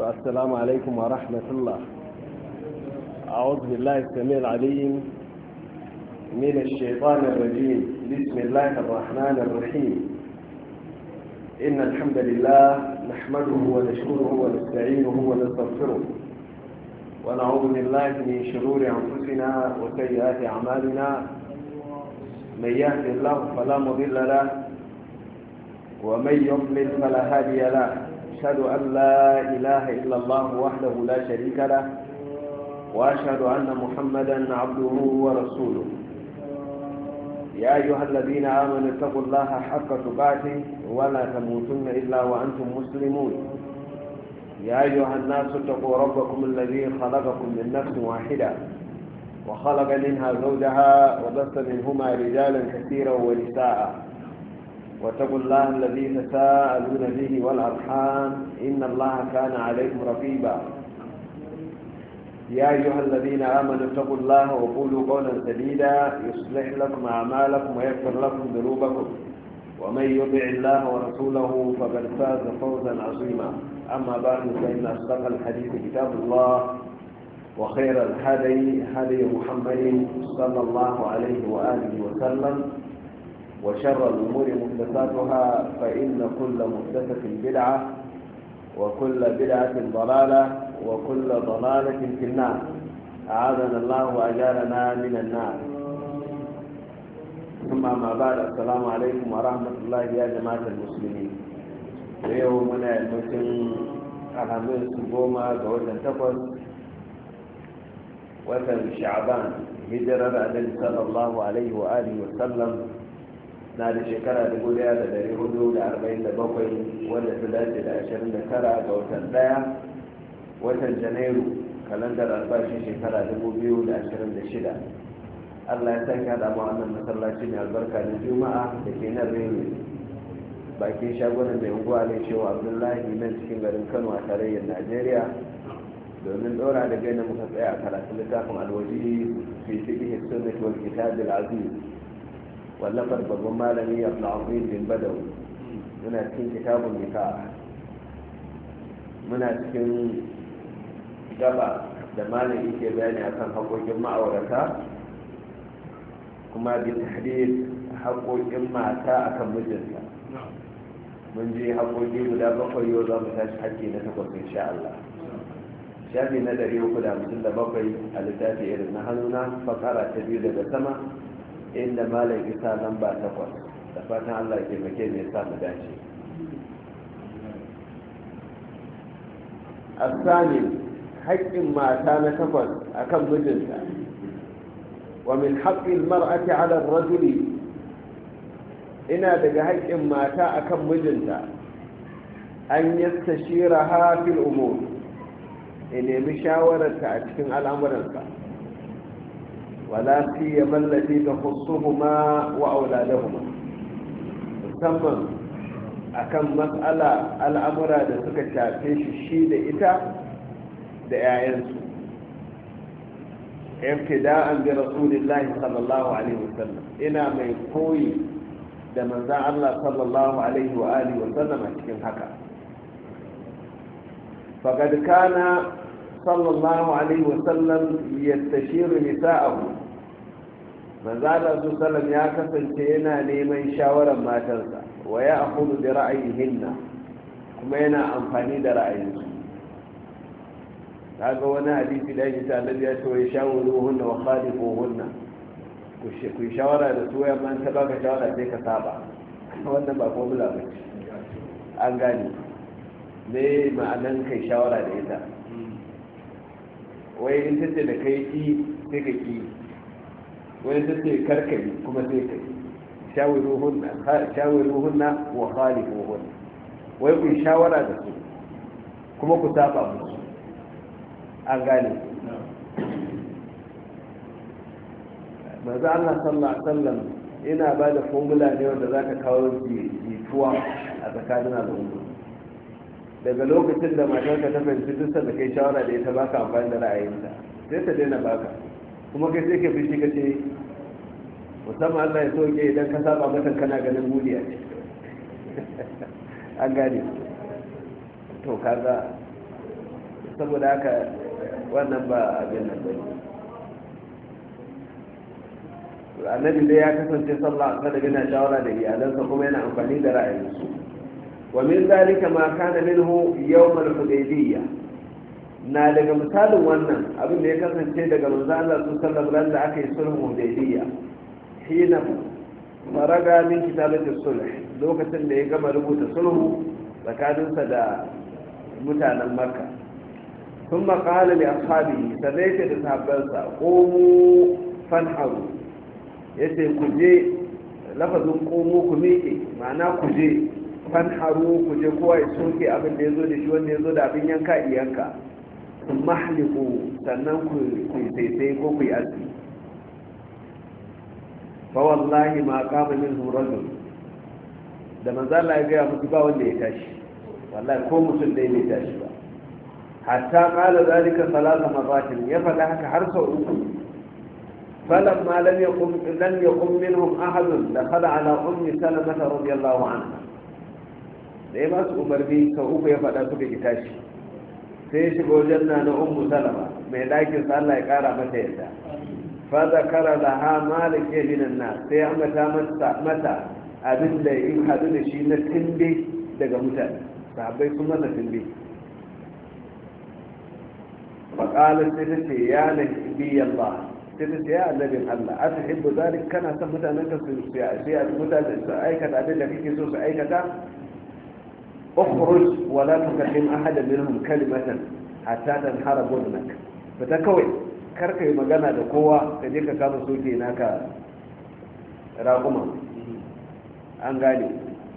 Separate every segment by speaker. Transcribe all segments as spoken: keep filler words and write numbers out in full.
Speaker 1: السلام عليكم ورحمة الله. أعوذ بالله السميع العليم من الشيطان الرجيم. بسم الله الرحمن الرحيم. إن الحمد لله نحمده ونشكره ونستعينه ونستغفره ونعوذ بالله من شرور أنفسنا وسيئات أعمالنا. من يهد الله فلا مضل له ومن يضلل فلا هادي له. أشهد أن لا إله إلا الله وحده لا شريك له وأشهد أن محمدا عبده ورسوله. يا أيها الذين آمنوا اتقوا الله حق تقاته ولا تموتن إلا وأنتم مسلمون. يا أيها الناس اتقوا ربكم الذي خلقكم من نفس واحدة وخلق منها زوجها وبث منهما رجالا كثيرا ونساء. واتقوا الله الذي تساءلون به والأرحام إن الله كان عليكم رقيبا. يا أيها الذين آمنوا اتقوا الله وقولوا قولا سديدا يصلح لكم أعمالكم ويغفر لكم ذنوبكم ومن يطع الله ورسوله فقد فاز فوزا عظيما. أما بعد فإن أصدق الحديث كتاب الله وخير الهدي هدي محمد صلى الله عليه وآله وسلم وشر الأمور محدثاتها فإن كل محدثة بدعة وكل بدعة ضلالة وكل ضلالة في النار. أعاذنا الله وأجارنا من النار. ثم ما بعد. السلام عليكم ورحمة الله يا جماعة المسلمين. ويومنا المسلم الخميس قوما جوزا تقص وتن شعبان هجرة النبي صلى الله عليه وآله وسلم na da shekara dubu daya da dari hudu da arba'in da bakwai wanda ta dace da ashirin da tara ga watan daya watan janairu kalandar albashi shekara dubu biyu da ashirin da shida. Allah ya sake haɗa mu wannan masallaci mai albarka na juma'a da ke nan rere bakin shagunan mai unguwa ne cewa abdullahi nan cikin garin kano a tarayyar najeriya domin ɗora da gaina muka tsaya a karatun littafin alwaji fi fiqh sunnah wal kitab al aziz wallafar babban malami abdulazim bin badawi. muna cikin kitabun nikah, muna cikin gaba da malami ke bayani akan haƙoƙin ma'aurata kuma bin tahdid haƙoƙin mata akan mijinta. mun je haƙoƙi guda bakwai, yau za mu tashi haƙƙi na takwas insha Allah. shafi na ɗari uku da hamsin da bakwai a littafi irin na hannuna, fakara ta biyu daga sama inda malam isa lamba takwas. da fatan Allah ke taimake ne sa mu dace. asani haƙƙin mata na takwas akan mijinta. wa min haqqil mar'ati 'ala ar-rajuli, ina daga haƙƙin mata akan mijinta an yastashiraha fil umur, ya nemi shawararta a cikin al'amuransa. wala siyama allati takhussuhuma wa auladahuma, musamman akan mas'ala al'amura da suka shafe shi shi da ita da 'ya'yansu. ibtida'an bi rasulillahi sallallahu alaihi wasallam, ina mai koyi da manzon Allah sallallahu alaihi wa alihi wasallam a cikin haka. faqad kana sallallahu alaihi wasallam yastashiru nisa'ahu, manzala su sallam ya kasance yana neman shawarar matarsa wa ya akudu da ra'ayihinna, kuma yana amfani da ra'ayinsu. kaga wani hadisi da yake annabi ya ce wa shawuruhunna wa khalifuhunna, ku yi shawara da su, yamma ta baka shawara sai ka saba. wannan ba formula ba ce, an gane me ma'anan kai shawara da ita. wai in tace da kai ki sai ka ki, wani ta ce karkari kuma sai kai. shawiruhunna wa khalifuhunna, wai ku shawara da su kuma ku saba musu, an gane. manzo Allah sallallahu alaihi wasallam ina ba da formula ne wanda zaka kawo jituwa a tsakanin al'umma. daga lokacin da matarka ta fahimci duk da kai shawara da ita baka amfani da ra'ayinta, sai ta daina baka, kuma kai sai ka fi shi kace musamman Allah ya soke idan ka saba mata kana ganin muliya ce. an gane to kaga saboda haka wannan ba abin nan ba annabi dai ya kasance sallah kada yana shawara da iyalansa kuma yana amfani da ra'ayinsu wa min zalika ma kana minhu yawm al-hudaybiyya na daga misalin wannan abin da ya kasance daga manzo Allah sallallahu alaihi wasallam da aka yi sulhu hudaybiyya hina faraga min kitabati sulh lokacin da ya gama rubuta sulhu tsakaninsa da mutanen makka ثم قال لأصحابه سبيت لصحابنسا قوموا فانحروا yace ku je lafazin komo ku miƙe ma'ana ku je fanharu ku je kowa ya soke abin da ya zo da shi wanda ya zo da abin yanka iyanka sun mahliku sannan ku sai ko ku yi aski fa wallahi ma kama min rajul da manzo Allah ya gaya musu ba wanda ya tashi wallahi ko mutum dai bai tashi ba hatta qala zalika salasa maratin ya faɗa haka har sau uku فلما لم يقم لم يقم منهم احد دخل على ام سلمة رضي الله عنها dai ba su umarni sau uku ya faɗa suka ki tashi sai shigo janna na ummu salama mai ɗakin sa Allah ya ƙara mata yadda fa zakara laha malik ibn nas sai ambata mata mata abin da in hadu da shi na timbe daga mutane sahabbai sun masa timbe fa qala sai ta ce ya nabi Allah sai ta ce ya annabin Allah a ta hibbu zalik kana son mutanen ka su sai a mutane su aikata abin da kake so su aikata ukhruj wa la tukallim ahadan minhum kalimatan hatta tanhara budnak fita kawai kar ka yi magana da kowa ka je ka kama soke naka raguma an gane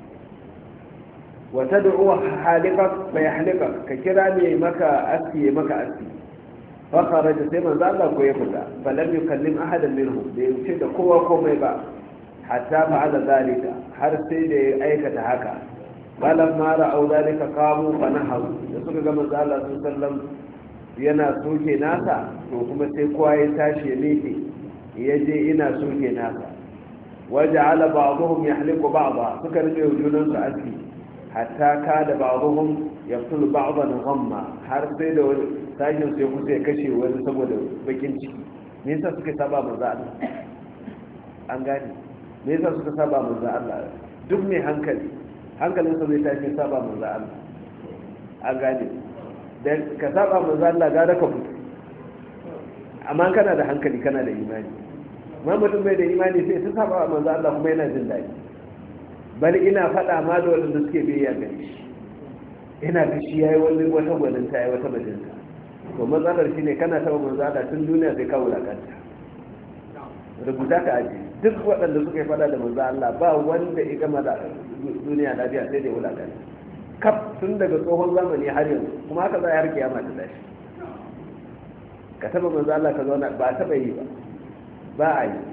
Speaker 1: wa tad'u halika fa yahlika ka kira ne maka aski maka aski fakara da sai manzo Allah ko ya fita falam yukallim ahadan minhum da yace da kowa komai ba hatta fa'ala zalika har sai da ya aikata haka balam ma ra'au zalika qamu fa nahaw da suka ga manzo Allah sallallahu yana soke nasa to kuma sai kowa ya tashi ya miƙe ya je ina soke nasa waja'ala ba'dhum yahliqu ba'dha suka rike junan su aski hatta kada ba'dhum yaqtulu ba'dhan ghamma har sai da sashin sai kusa ya kashe wani saboda bakin ciki me yasa suka saba manzo Allah an gane me yasa suka saba manzo Allah duk mai hankali hankalin sa zai tashi saba manzo Allah an gane dan ka saba manzo Allah ga da ka fito amma kana da hankali kana da imani amma mutum bai da imani sai ta saba manzo Allah kuma yana jin daɗi bal ina faɗa ma da wanda suke biyayya gare shi ina ga shi yayi wani wata gwaninta yayi wata bajinta to matsalar shi ne kana taba manzada tun duniya sai ka wulakanta rubuta ka aji duk waɗanda suka yi fada da manzo Allah ba wanda ya gama da duniya lafiya sai da wulakanta kaf tun daga tsohon zamani har yanzu kuma haka za a har kiyama ta tashi ka taba manzo Allah ka zauna ba taba yi ba ba a yi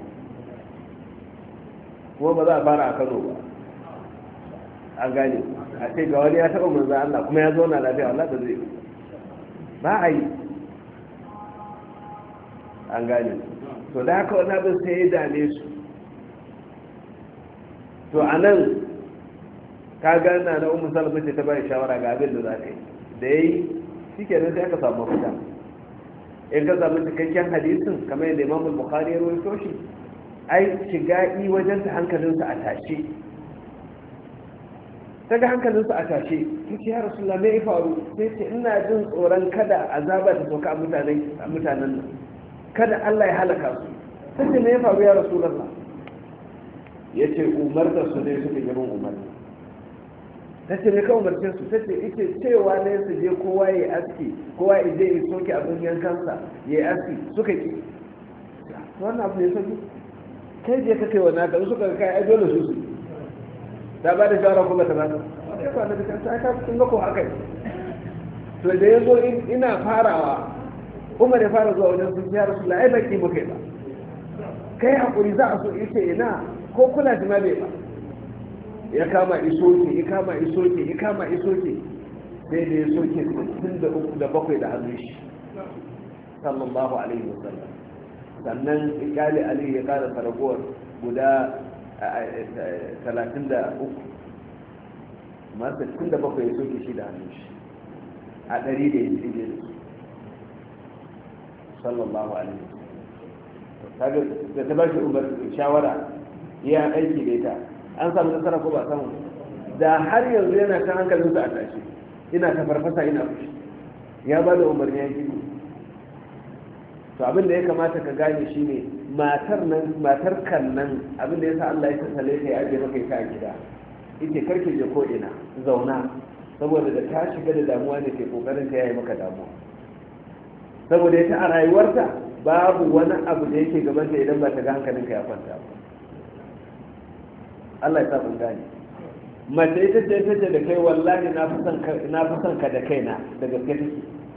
Speaker 1: kuma ba za a fara a Kano ba an gane a ce ga wani ya taba manzo Allah kuma ya zauna lafiya Allah ba zai ba a yi an gane to da haka wani abin sai ya dame su to a nan ka gana na umu salama ce ta bayan shawara ga abin da za ka yi da ya yi shi ke sai aka samu fita in ka samu cikakken hadisin kamar yadda imam bukhari ya rawaito shi ai shiga yi wajen ta hankalinsa a tashe ta ga hankalinsa a tashe ta ce ya rasulullah me ya faru sai ce ina jin tsoron kada azaba ta sauka a mutanen nan kada Allah ya halaka su sai ce me ya faru ya rasulullah ya ce umarta su ne suka gaban umarni ta ce me ka umarce su ta ce ita cewa ne su je kowa ya yi aski kowa ya je ya soke abin yankansa ya yi aski suka ki wannan abu ne sauki kai je ka kai wa naka suka kai ai dole su su ta ba da shawara kuma ta ba ta sai ba da ta ka kun ga ko haka to da yazo ina farawa Umar ya fara zuwa wajen sun ya Rasulullah ai baki mu kai ba kai hakuri za a so yace ina ko kula da bai ba ya kama isoke ya kama isoke ya kama isoke sai da ya soke sittin da uku da bakwai da hannun shi sallallahu alaihi wasallam sannan ikali ali ya kara saragowar guda talatin da uku ma sittin da bakwai ya soke shi da hannun shi a ɗari da ya tsige da su sallallahu alaihi wasallam da ta bashi umar shawara ya aiki da ita an samu nasara ko ba samu da har yanzu yana kan hankalinsa a tashi ina ta farfasa ina fushi ya ba da umarni ya gini to abin da ya kamata ka gane shine matar nan matar kan nan abin da yasa Allah ya tsale ta ya aje maka ita a gida ita karke je ko ina zauna saboda da ta shiga da damuwa ne ke kokarin ta yayi maka damuwa saboda ita a rayuwarta babu wani abu da yake gaban ta idan ba ta ga hankalinka ya kwanta ba Allah ya sa mun gane mace ita ce ita ce da kai wallahi na fi son ka na fi son ka da kaina da gaske take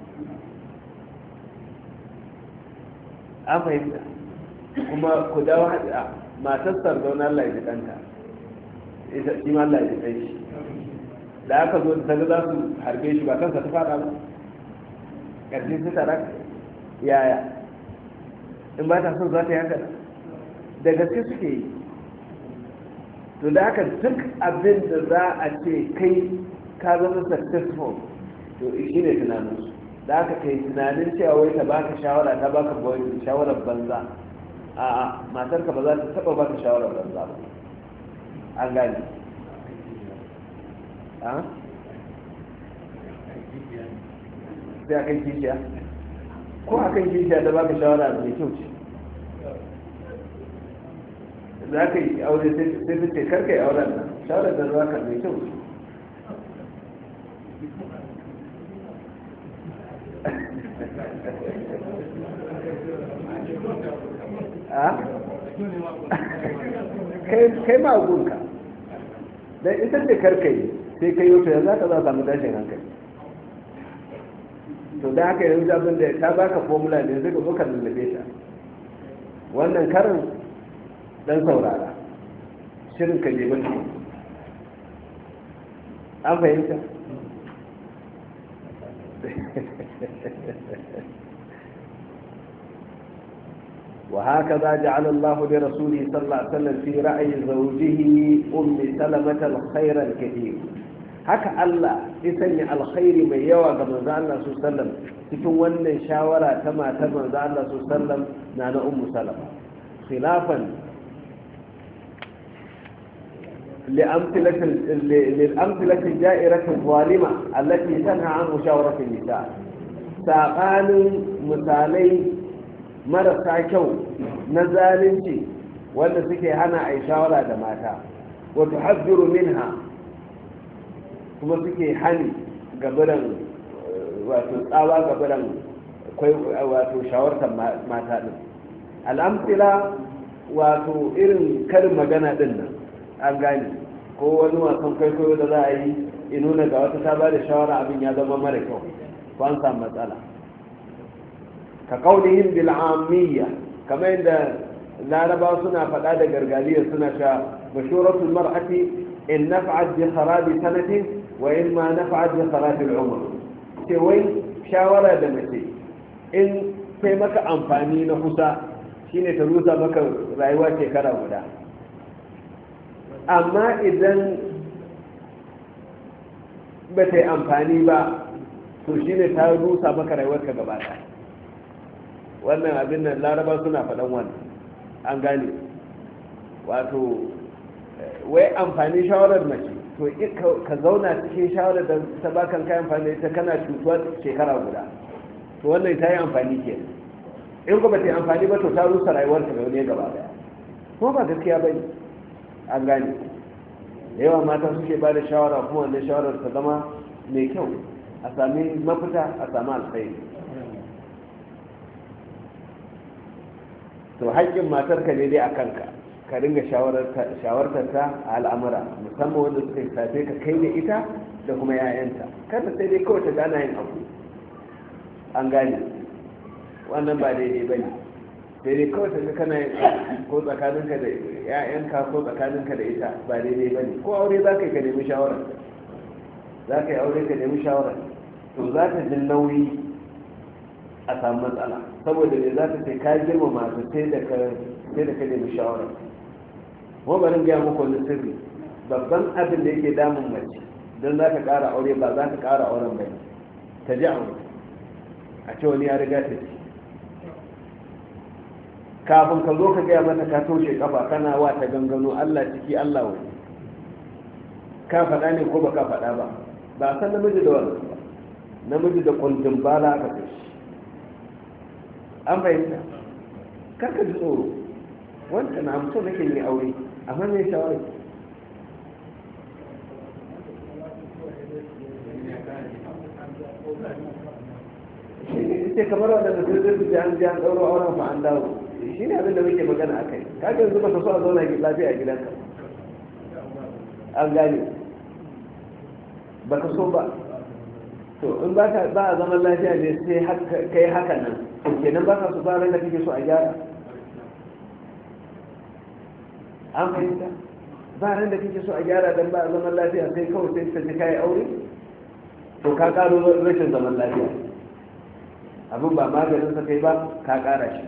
Speaker 1: an fahimta kuma ku dawo haɗa matar sardauna Allah ya ji ɗanta ita shi ma Allah ya ji ɗan shi da aka zo ta ga za su harbe shi ba kansa ta faɗa ba ƙarshen su tara yaya in ba ta son za ta yi haka da gaske suke yi to da haka duk abin da za a ce kai ka zama successful to shi ne tunaninsu da haka kai tunanin cewa wai ta baka shawara ta baka shawarar banza a matarka ba za ta taba baka shawarar banza ba an gani a sai akan kishiya ko akan kishiya ta baka shawara mai kyau ce za ka yi aure sai su ce karka yi auren nan shawarar da za ka mai kyau ce kai ma gunka don ita ce karkai sai kai yau ya za ka za samu tashin hankali to da haka yanzu abin da ta baka formula ne zai ka zo ka lullube ta wannan karin dan saurara shirin ka je banki an fahimta وهكذا جعل الله لرسوله صلى الله عليه وسلم في رأي زوجه أم سلمة الخير الكثير haka Allah ya sanya alkhairi mai yawa ga manzo Allah sallallahu alaihi wasallam cikin wannan shawara ta matar manzo Allah sallallahu alaihi wasallam na na ummu salama khilafan لأمثلة للأمثلة الجائرة الظالمة التي تنهى عن مشاورة النساء ساقان مثالي marasa kyau na zalunci wanda suke hana a yi shawara da mata wato hajjuru minha kuma suke hani gabaran wato tsawa gabaran wato shawartar mata din al'amfila wato irin karin magana din nan an gane ko wani wasan kwaikwayo da za a yi inuna ga wata ta ba da shawara abin ya zama mara kyau ko an samu matsala ka kaunihin bil'amiyya kamar yadda laraba suna faɗa da gargaliya suna sha bashuratul mar'ati in naf'at bi kharabi sanatin wa in ma naf'at bi kharabi al'umr ce wai shawara da mace in sai maka amfani na kusa shine ta rusa maka rayuwa shekara guda amma idan ba ta yi amfani ba to shine ta rusa maka rayuwarka gaba ɗaya wannan abin nan laraba suna faɗan wannan an gane wato wai amfani shawarar mace to ka zauna cikin shawarar da ta bakan kayan amfani ita kana cutuwa shekara guda to wannan ta yi amfani ke in ko ba ta yi amfani ba to ta rusa rayuwarta da wani gaba daya ko ba gaskiya ba ne an gane da yawa mata suke ba da shawara kuma wannan shawarar ta zama mai kyau a sami mafita a sami alkhairi to haƙƙin matarka ne dai a kanka ka dinga shawartar ta a al'amura musamman wanda suka yi safe ka kai da ita da kuma 'ya'yanta kada sai dai kawai ta gana yin abu an gane wannan ba daidai ba ne sai dai kawai ta ga kana yin ko tsakaninka da 'ya'yanka ko tsakaninka da ita ba daidai ba ne ko aure za ka yi ka nemi shawarar za ka yi aure ka nemi shawarar to za ta jin nauyi a samu matsala saboda ne za ta ce ka girma masu sai da ka nemi shawarar kuma barin gaya muku wani sirri babban abin da yake damun mace don za ka ƙara aure ba za ka ƙara auren bai ta ji aure a ce wani ya riga ta ci kafin ka zo ka gaya mata ka toshe kafa kana wa ta gangano Allah ciki Allah wani ka faɗa ne ko ba ka faɗa ba ba san namiji da wannan ba namiji da kundin bala aka kai shi an fahimta karka ji tsoro wanda na amso nake yi aure amma me shawara ce kamar wadanda su zai su ji an ji an ɗauro auren fa an dawo shi ne abin da muke magana a kai kaga yanzu ba ka so a zauna lafiya a gidanka an gane ba ka so ba to in ba a zaman lafiya ne sai kai haka nan kenan ba ka so ba ran da kake so a gyara an fahimta ba ran da kake so a gyara don ba a zaman lafiya sai kawai sai ta ji kayi aure to ka karo rashin zaman lafiya abin ba maganin sa kai ba ka kara shi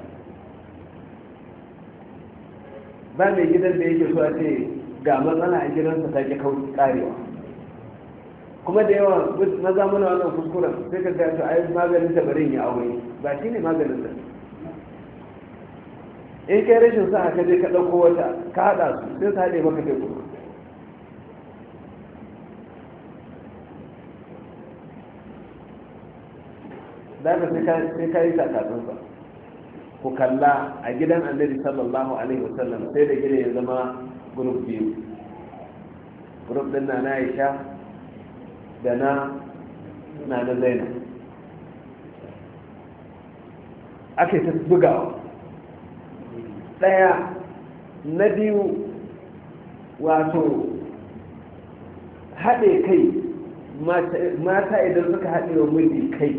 Speaker 1: ba mai gidan da yake so a ce ga matsala a gidansa ta ki karewa kuma da yawa maza muna wannan kuskuren sai ka gaya to ai maganin ta bari ya aure ba shi ne maganin ta in kai rashin sa ka je ka ɗauko wata ka haɗa su sai su haɗe maka kai kuma da ka sai ka yi takatsunsa ku kalla a gidan annabi sallallahu alaihi wasallam sai da gida ya zama grup biyu grup din na na aisha da na na na zainab ake ta bugawa daya na biyu wato haɗe kai mata idan suka haɗe wa miji kai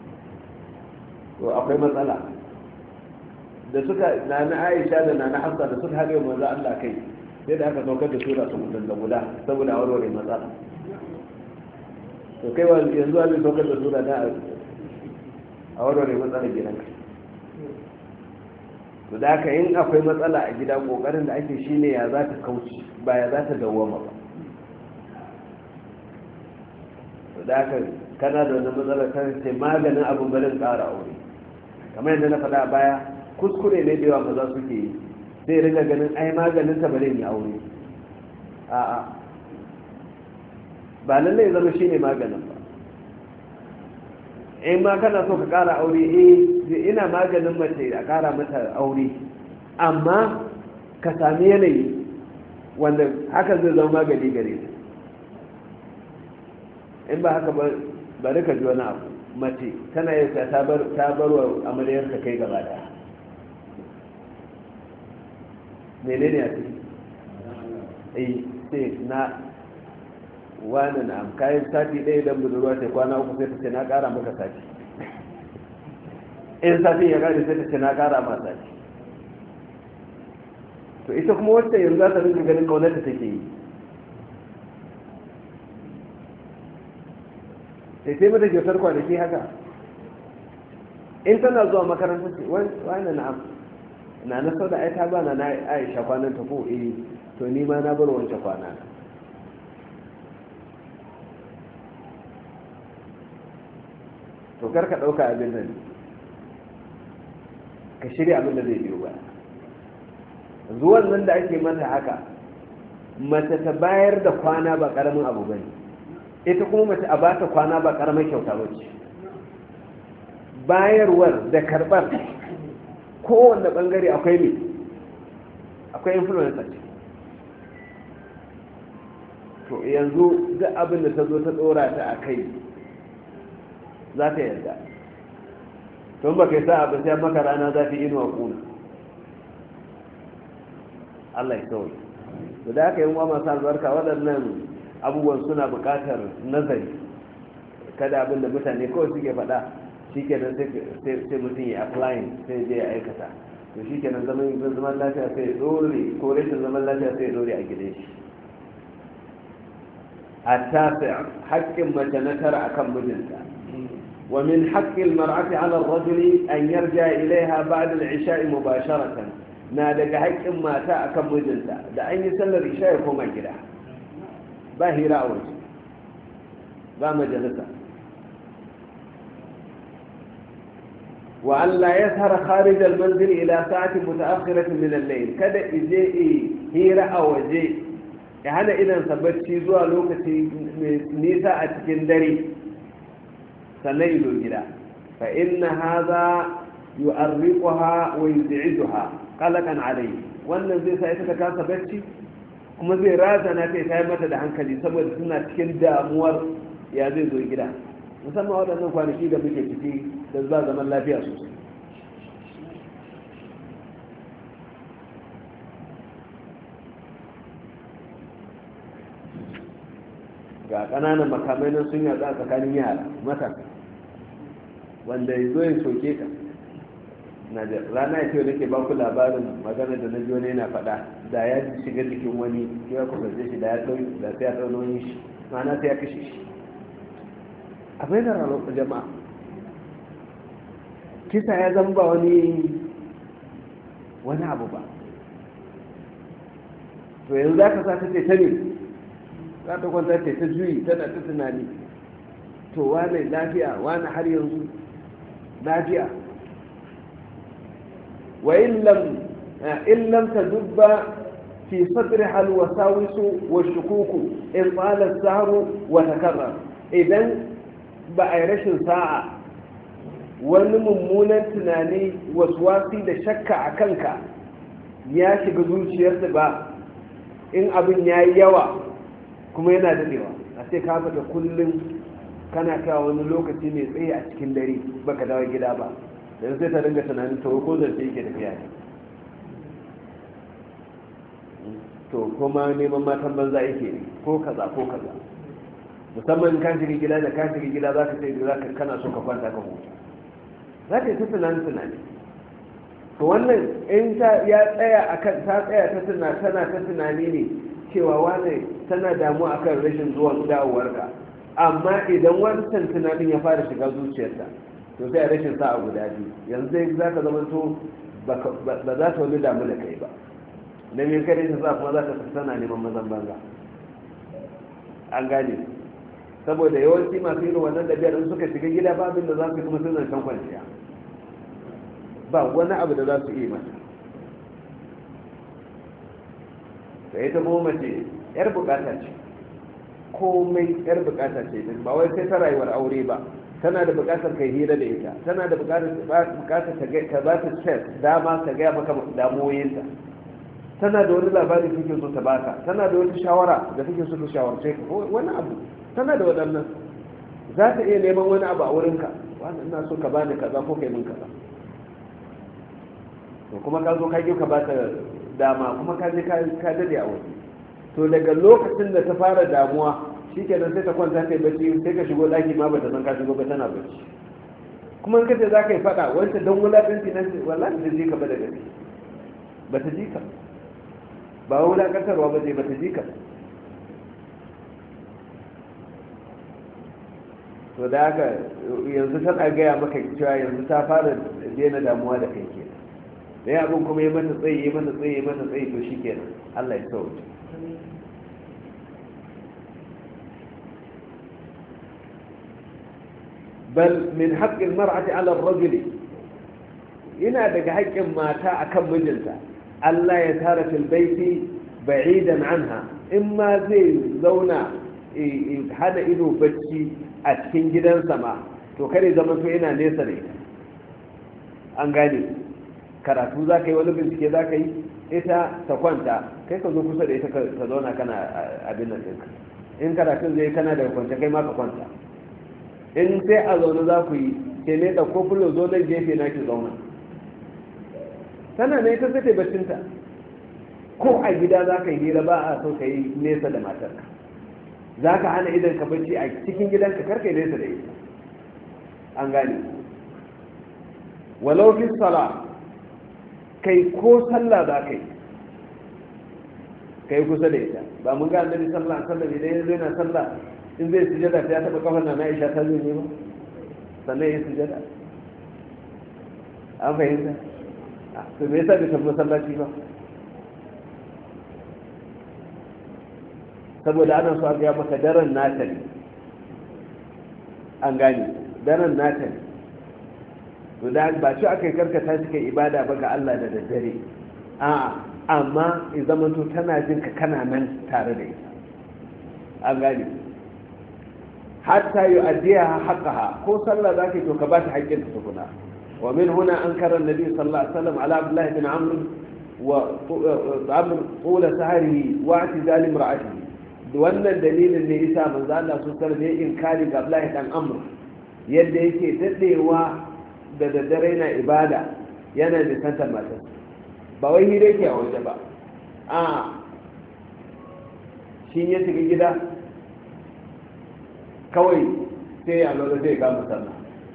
Speaker 1: to akwai matsala da suka na na aisha da na na hafsa da suka haɗe wa manzo Allah kai sai da aka saukar da sura su mutum da guda saboda a warware matsala to kai yanzu an saukar da sura da a warware matsalar gidanka to da haka in akwai matsala a gida kokarin da ake shine ya za ta kauce ba ya za ta dawwama ba to da haka kana da wani matsala kan ce maganin abin barin ƙara aure kamar yadda na faɗa a baya kuskure ne da yawa maza suke yi sai riga ganin ai maganin ta barin ya aure a'a ba lallai zama shine maganin ba in ma kana so ka kara aure eh ina maganin mace a kara mata aure amma ka sami yanayi wanda haka zai zama magani gare ta in ba haka bari ka ji wani abu mace tana yin ta bar wa amaryar ka kai gaba daya menene a ciki eh sai na wani na kayan sati ɗaya don budurwa sai kwana uku sai ta ce na ƙara maka sati in sati ya ƙari sai ta ce na ƙara ma sati to ita kuma wacce yanzu za ta rinka ganin ƙaunarta take yi sai sai mata kyautar kwanaki haka in tana zuwa makaranta ce wani na'am na na sau da ai ta ba na aisha kwanan ta ko eh to ni ma na bar wancan kwana na to karka ɗauka abin nan ka shirya abin da zai biyo ba zuwan nan da ake mata haka mace ta bayar da kwana ba ƙaramin abu ba ne ita kuma mace a ba ta kwana ba ƙaramin kyauta ba ce bayarwar da karɓar kowanne ɓangare akwai ne akwai influencer ce to yanzu duk abin da ta zo ta ɗora ta a kai za ta yarda tun ba kai sa abin sai maka rana za ta yi inuwa kuna Allah ya kawai to da aka yi wa masu albarka waɗannan abubuwan suna buƙatar nazari kada abin da mutane kawai suke faɗa shi kenan sai mutum ya applying sai je ya aikata to shi kenan zaman lafiya sai dore ko rashin zaman lafiya sai dore a gidan shi a tafi haƙƙin mace na tara akan mijinta ومن حق المرأة على الرجل أن يرجع إليها بعد العشاء مباشرة نادق حق ما تاء كم مجلسة دا أن يسل العشاء يقوم كده باهي راوج با مجلسة wa Allah ya tsara kharij al-manzil ila sa'atin mutaakhiratin min al-layl, kada ije hira a waje ya hana idan sabacci zuwa lokaci mai nisa a cikin dare sannan ido gida, fa inna hadha yu'arriquha wa yuz'iduha qalaqan alayhi, wannan zai sa ita ta kasa bacci kuma zai razana ta yi mata da hankali saboda suna cikin damuwar ya zai zo gida, musamman waɗannan kwanaki da muke ciki da za zaman lafiya sosai. ga ƙananan makamai nan sun yatsa tsakanin yara matasa wanda ya zo ya soke ka na da rana ya ce nake ba ku labarin magana da na ji wani yana faɗa da ya shiga jikin wani ya kusance shi da ya ɗauki da sai ya ɗaunoyin shi ma'ana sai ya kashe shi a bainar ranar jama'a kisa ya zama ba wani wani abu ba, to yanzu za ka sa ta ce ta ne za ta kwanta ce ta juyi tana ta tunani, to wane lafiya wane har yanzu lafiya, wa in lam ta dubba fi sadriha alwasawisu wa shukuku in qala as-sahru wa takarrar, idan ba a yi rashin sa'a wani mummunan tunani waswasi da shakka a kanka ya shiga zuciyarsa ba, in abin ya yi yawa kuma yana daɗewa a ce ka faɗa kullum kana kawo wani lokaci mai tsaye a cikin dare baka dawo gida ba, yanzu sai ta dinga tunanin to ko zance yake tafiya ne, to kuma neman matan banza yake ne ko kaza ko kaza, musamman ka shiga gida da ka shiga gida za ka sai za ka kana so ka kwanta ka huta, za ka yi ta tunanin tunani, to wannan in ta ya tsaya akan ta tsaya ta tuna tana ta tunani ne cewa wane tana damuwa akan rashin zuwan dawowarka, amma idan wancan tunanin ya fara shiga zuciyarta to sai rashin sa'a guda biyu, yanzu zai za ka zama to ba za ta wani damu da kai ba, na min kare ta za kuma za ta tana neman mazan banza, an gane, saboda yawanci masu irin wannan ɗabi'ar in suka shiga gida ba abin da za su yi kuma suna can kwanciya ba wani abu da za su yi mata. da ita kuma mace yar bukata ce, komai yar bukata ce ba wai sai ta rayuwar aure ba, tana da bukatar kai hira da ita, tana da bukatar ta ba ta stress dama ta gaya maka damuwoyinta, tana da wani labari take so ta baka, tana da wani shawara da take so ta shawarce ka wani abu, tana da waɗannan, za ta iya neman wani abu a wurinka, wani ina so ka bani kaza ko kai min kaza, to kuma ka zo ka ka ba ta dama kuma ka je ka dade a wani, to daga lokacin da ta fara damuwa shikenan sai ta kwanta kai bacci, sai ka shigo daki ma bata san ka shigo ba tana bacci, kuma in kace za ka yi fada wancan don wulakanci nan wallahi ta ji ka ba da gaske ba ta ji ka ba wulakantarwa ba zai ba ta ji ka, to da haka yanzu tana gaya maka cewa yanzu ta fara daina damuwa da kai ke da ya abin kuma ya mata tsaye ya mata tsaye ya mata tsaye to shi kenan Allah ya sauke. bal min haƙƙin mar'ati ala rajuli, yana daga haƙƙin mata akan mijinta Allah ya tara fil baiti ba'idan anha, in ma zai zauna hada ido bacci a cikin gidansa ma to kare zama to yana nesa da ita, an gane, karatu za ka yi wani bincike za ka yi ita ta kwanta kai ka zo kusa da ita ka zauna kana abin nan ɗinka, in karatun zai kana da kwanta kai ma ka kwanta, in sai a zaune za ku yi ke ne ɗauko fulo zo nan gefe na ki zauna, tana ne ita sai ta baccinta, ko a gida za ka yi hira ba a so ka yi nesa da matarka, za ka hana idan ka bacci a cikin gidanka karka yi nesa da ita, an gane, walau fi sala kai ko sallah za ka yi kai kusa da ita, ba mun ga annabi sallah sallah idan yanzu yana sallah in zai sujada ta ya taba kafar na Aisha ta zai ne ba sannan ya sujada, an fahimta, to me yasa bai tafi masallaci ba, saboda ana so a ga maka daren nata ne, an gane daren nata ne, to da ba shi aka yi karkata shi kai ibada ba ga Allah da daddare a amma in zama to tana jin ka kana nan tare da ita an gani hatta yi addiya haƙaha ko sallah za ka yi to ka ba ta haƙƙin ta tukuna wa min huna an karar nabi sallallahu alaihi wasallam ala abdullahi bin amr wa amr qula sahari wa i'tizal imra'atihi da wannan dalilin ne isa manzo Allah su sallallahu alaihi inkari ga abdullahi dan amr yadda yake dadewa da daddare na ibada yana da santar matar ba wai hire ke a waje ba a shi ya shiga gida kawai sai ya lura zai kama sallah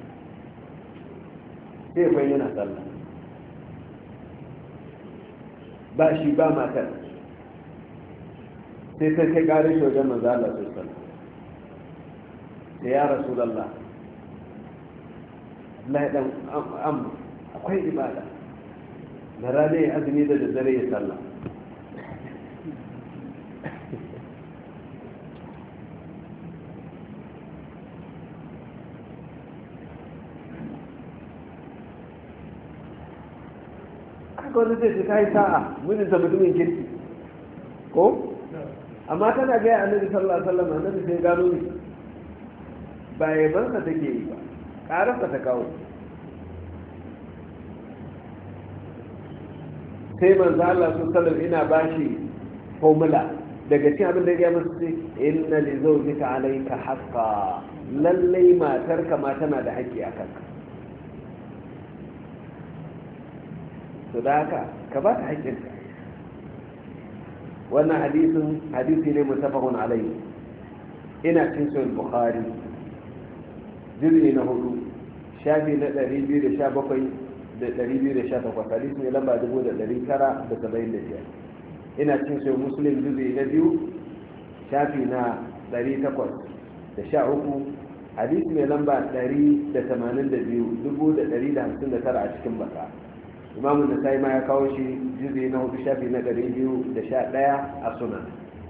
Speaker 1: sai kwan yana sallah ba shi ba matar sai ta kai ƙarin shi wajen manzo Allah su sallah sai ya rasulallah Allah dan am akwai ibada da rana ya azumi da daddare ya sallah aka wani zai shi ta yi sa'a mijinta mutumin kirki ko? amma tana gaya annabi sallallahu alaihi wasallam annabi sai gano ne ba yabansa take yi ba ƙararsa ta kawo sai manzo Allah su sallam ina bashi formula daga cikin abin da ya gaya masa sai inna li zawjika alayka haqqan lallai matarka ma tana da haƙƙi a kanka to da haka ka ba ta haƙƙinka wannan hadisin hadisi ne mutafaqun alayhi ina cikin sahih bukhari jirgi na hudu shafi na ɗari biyu da sha bakwai da ɗari biyu da sha takwas hadisi ne lamba dubu da ɗari tara da saba'in da biyar ina cin sai muslim jirgi na biyu shafi na ɗari takwas da sha uku hadisi ne lamba ɗari da tamanin da biyu dubu da ɗari da hamsin da tara a cikin baka imamun da sai ma ya kawo shi jirgi na hudu shafi na ɗari biyu da sha ɗaya a sunan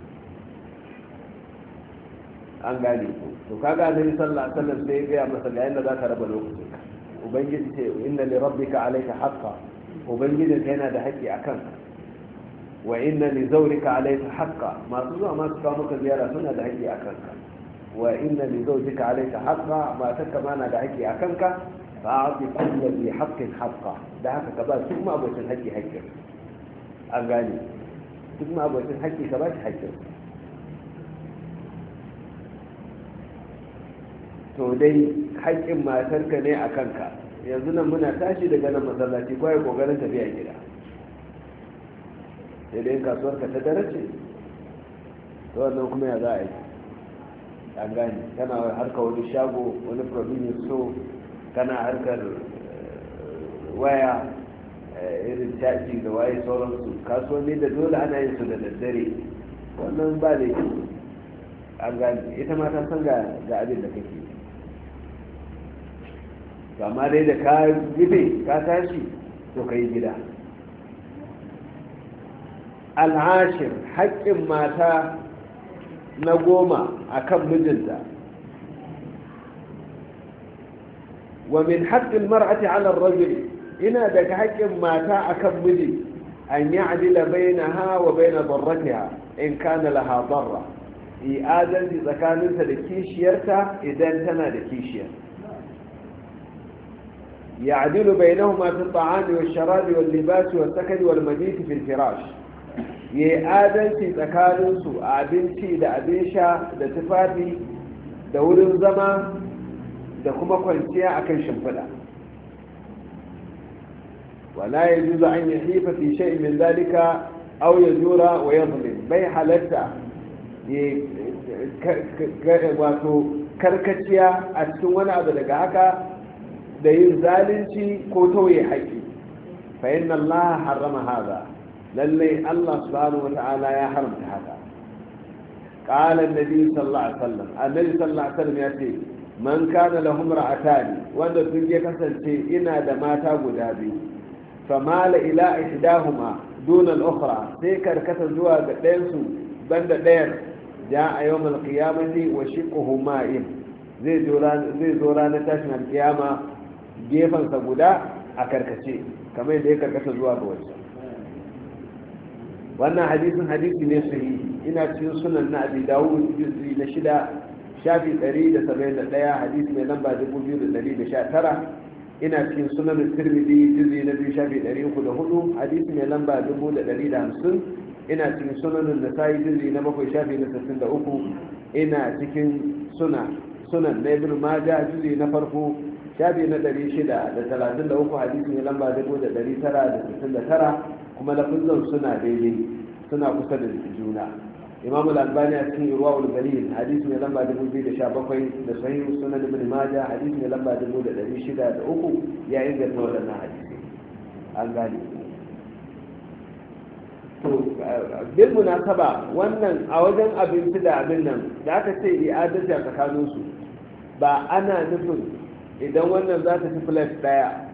Speaker 1: an gane ku to kaga annabi sallallahu alaihi wasallam sai ya ga masa ga yanda zaka raba lokacin ubangiji ce inna li rabbika alayka haqqan ubangijin ka yana da haƙƙi akan wa inna li zawrika alayka haqqan masu zuwa masu kawo maka ziyara suna da haƙƙi akan ka wa inna li zawjika alayka haqqan matarka ma na da haƙƙi akan ka fa'ati kullu bi haqqin haqqan da haka ka ba duk ma abocin haƙƙi haƙƙin an gane duk ma abocin haƙƙi ka ba shi haƙƙin to dai haƙƙin matarka ne a kanka yanzu nan muna tashi daga nan masallaci kawai ƙoƙarin tafiya gida sai dai kasuwarka ta darace to wannan kuma ya za a yi an gani kana harkar wani shago wani provision so kana harkar waya irin caji da waye sauransu kasuwanni da dole ana yin su da daddare wannan ba da yi an gani ita ma ta san ga abin da kake amma dai da ka gibe ka tashi to ka yi gida al'ashir haƙƙin mata na goma a kan mijinta wa min haƙƙin mar'ati ala rajuli ina daga haƙƙin mata a kan miji an yi adila bainaha wa baina darratiha in kana laha darra yi adalci tsakaninta da kishiyarta idan tana da kishiyar يعدل بينهما في الطعام والشراب واللباس والسكن والمبيت في الفراش يآدل في تكالنس أبنتي دا أبنشا دا تفادي دا ورن زمان دا كما كنتيا أكن شنفلا ولا يجوز أن يحيف في شيء من ذلك أو يزور ويظلم بي حالتا wato karkaciya a cikin wani abu daga haka da yin zalunci ko tauye haƙƙi fa inna Allah harrama hada lalle Allah subhanahu wata'ala ya haramta haka qala an-nabi sallallahu alaihi wasallam annabi sallallahu alaihi wasallam ya ce man kana lahum ra'atani wanda sun je kasance ina da mata guda biyu famala ila ihdahuma duna al-ukhra sai karkata zuwa ga ɗayan su banda ɗayan ja a yawmal qiyamati wa shiqquhu ma'in zai zo zai zo ranar tashin al-qiyama gefensa guda a karkace kamar yadda ya karkata zuwa ga wancan. wannan hadisin hadisi ne sahihi, ina cikin sunan na abi dawud juz'i na shida shafi ɗari da saba'in da ɗaya, hadisi mai lamba dubu biyu da ɗari da sha tara. ina cikin sunan tirmidhi juz'i na biyu shafi ɗari uku da hudu, hadisi mai lamba dubu da ɗari da hamsin. ina cikin sunan nasa'i juz'i na bakwai shafi na sittin da uku. ina cikin suna sunan na ibn majah juz'i na farko shafi na ɗari shida da talatin da uku, hadisi mai lamba dubu da ɗari tara da sittin da tara. kuma lafizan suna daidai, suna kusa da juna. imam al-albani a cikin irwaul galil hadisi mai lamba dubu biyu da sha bakwai da sahih sunan ibn majah hadisi mai lamba dubu da ɗari shida da uku ya inganta waɗannan hadisi. an gane to bil munasaba wannan a wajen abinci da abin nan da aka ce i'adati a tsakanin su ba ana nufin idan wannan za ta ci plate daya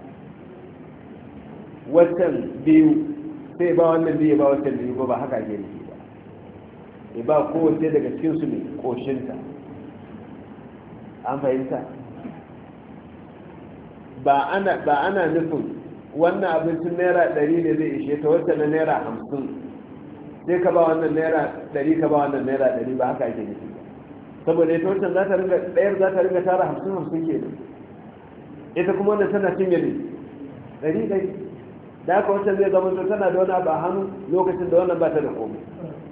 Speaker 1: watan biyu sai ba wannan biyu ba watan biyu ba ba haka ke nufi ba. e ba kowace daga cikin su ne koshinta. an fahimta ba ana ba ana nufin wannan abincin naira ɗari ne zai ishe ta wacce na naira hamsin sai ka ba wannan naira ɗari ka ba wannan naira ɗari ba haka ake nufi saboda ita wancan za ta ringa ɗayar za ta ringa tara hamsin hamsin ke nan ita kuma wannan tana cinye ne ɗari ɗari da haka wancan zai zama to tana da wani abu a hannu lokacin da wannan ba ta da komai.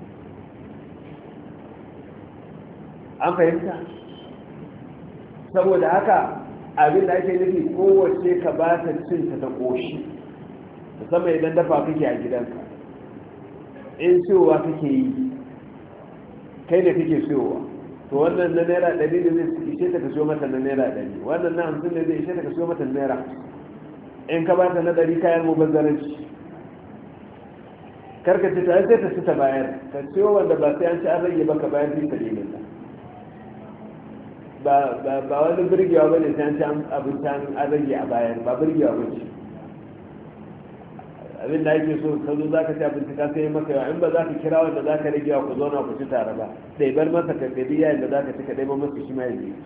Speaker 1: an fahimta saboda haka abin da ake nufi kowace ka ba ta cinta ta ƙoshi musamman idan dafa kake a gidanka in siyowa kake yi kai da kake siyowa to wannan na naira ɗari da zai ishe ta ka siyo mata na naira ɗari wannan na hamsin da zai ishe ta ka siyo mata na naira in ka ba ta na ɗari kayan mubazzaranci karka ce ta sai ta ci ta bayar ka siyo wanda ba sai an ci an rage baka bayar fi sabilin ba ba wani birgewa ba ne sai an ci abinci an rage a bayar ba birgewa ba ce abin da ake so ka zo za ka ci abinci ka sai maka yawa in ba za ka kira wanda za ka rage wa ku zauna ku ci tare ba dai bar masa ka ɗabi yayin da za ka ci ka ɗaiba masa shi ma ya ci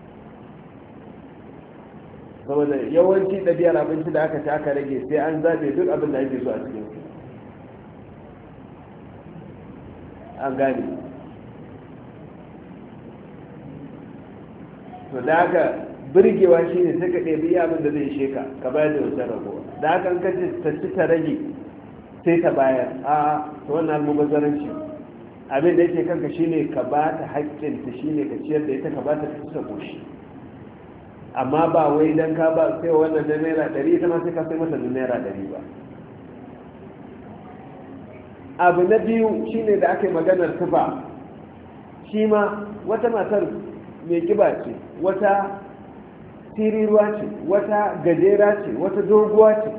Speaker 1: saboda yawanci ɗabi'ar abinci da aka ci aka rage sai an zaɓe duk abin da ake so a cikin an gane to da haka birgewa shi ne sai ka ɗabi abin da zai ishe ka ka bayar da wancan ragowa da haka an kace ta ci ta rage sai ta bayar a to wannan almubazzaranci abin da yake kanka shine ka ba ta haƙƙinta shine ka ciyar da ita ka ba ta ta ta goshi amma ba wai dan ka ba sai wannan da naira ɗari ita ma sai ka sai mata da naira ɗari ba. abu na biyu shine da aka yi maganar tufa shi ma wata matar mai kiba ce wata siriruwa ce wata gajera ce wata doguwa ce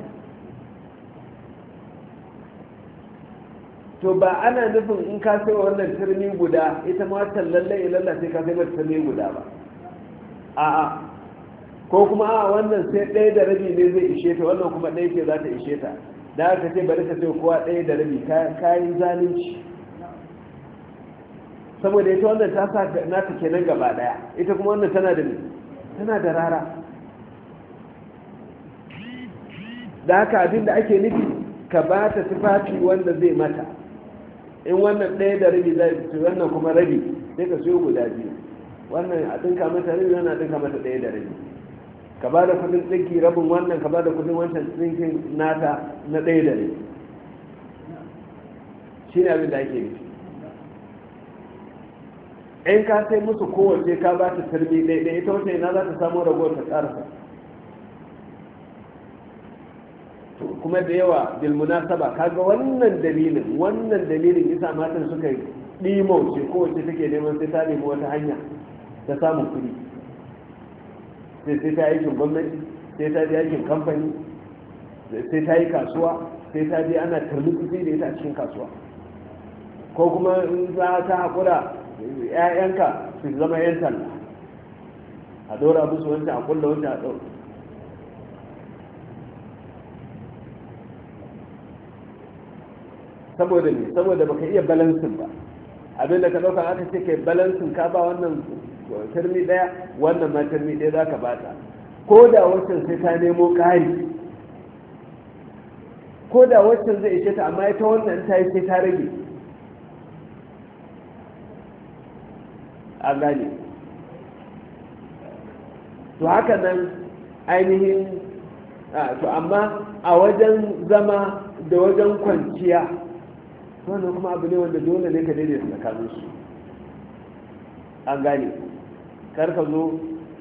Speaker 1: to ba ana nufin in ka sai wannan turmi guda ita ma lallai lallai sai ka sai mata turmi guda ba a'a ko kuma a wannan sai ɗaya da rabi ne zai ishe ta wannan kuma ɗaya ce za ta ishe ta da aka ce bari ka sai kowa ɗaya da rabi kayan zalunci saboda ita wannan ta sa nata kenan gaba ɗaya ita kuma wannan tana da tana da rara da haka abin da ake nufi ka ba ta tufafi wanda zai mata in wannan ɗaya da rabi zai fi wannan kuma rabi sai ka siyo guda biyu wannan a ɗinka mata rabi wannan a ɗinka mata ɗaya da rabi ka ba da kudin tsinki rabin wannan ka ba da kudin wancan tsinkin nata na ɗaya da rabi shi ne abin da ake nufi in ka sai musu kowace ka ba ta tarbi ɗaya ita wata ina za ta samu ragowar ta ƙarfa kuma da yawa bilmunasaba kaga wannan dalilin wannan dalilin isa matan suka yi ɗimo ce kowace take neman sai ta nemi wata hanya ta samun kuɗi sai sai ta aikin gwamnati sai ta je aikin kamfani sai ta yi kasuwa sai ta je ana tarmutsi da ita a cikin kasuwa ko kuma in za ta haƙura ‘ya'yanka su zama ‘yan talla a dora musu wancan a kulla wancan a ɗau saboda ne saboda baka iya balansin ba abinda ka ɗauka aka ce kai balansin ka ba wannan turmi ɗaya wannan ma turmi ɗaya za ka bata ko da waccan sai ta nemo ƙari, ko da waccan zai ishe ta, amma ita wannan ta yi sai ta rage. a gane to haka nan ainihin to amma a wajen zama da wajen kwanciya wannan kuma abu ne wanda dole ne ka daidaita tsakaninsu. an gane karka zo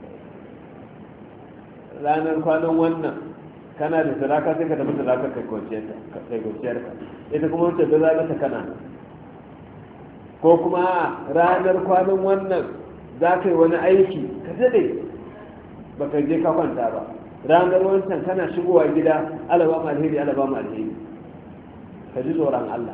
Speaker 1: ranar kwanan wannan kana da saraka sai ka tafi saraka kai kwanciyarka, ita kuma wacce da za ta kana, ko kuma ranar kwanan wannan za ka yi wani aiki ka daɗe ba ka je ka kwanta ba, ranar wancan kana shigowa gida alaba ma alheri alaba ma alheri. ka ji tsoron Allah.